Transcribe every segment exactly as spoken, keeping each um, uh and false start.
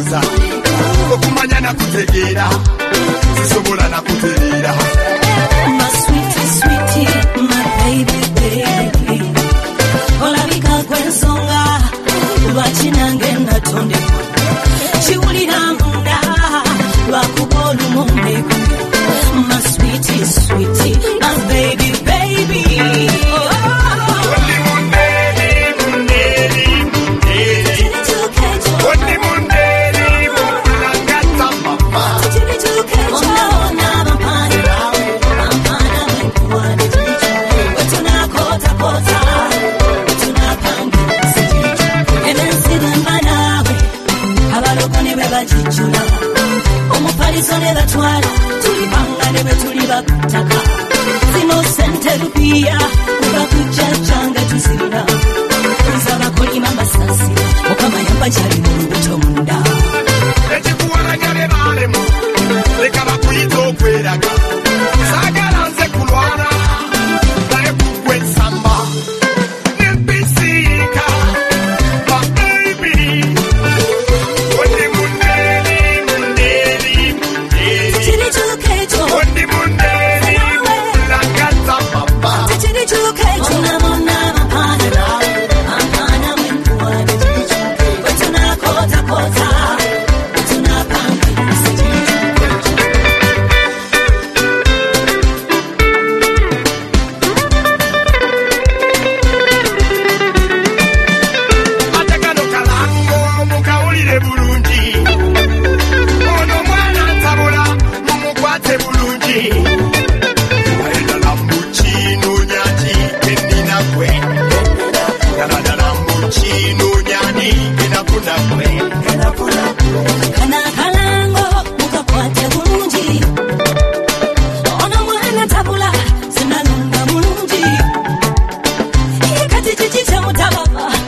kuza okumanya na kutegeera sisobola na kutereera. My sweetie, sweetie, my baby, baby. Olabika kwensonga lwakinange natonde kiwulira munda lwakuba olumonde. My sweetie, sweetie, my baby, baby. Oh. Omupaliso ne batwala tulipanga ne betuliba kutaka zino sente lupiya kuba kujjajjanga tuzirina nzaba kolima masasi okama yamba kyali mu lubuto munda ekikuwalaga be balemu leka bakuyita okweraga saagala nze kulwala naye kugwe ensamba nembisiika ba baby.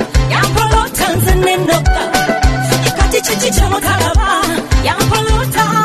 Chichi chamo talaba, yang polota.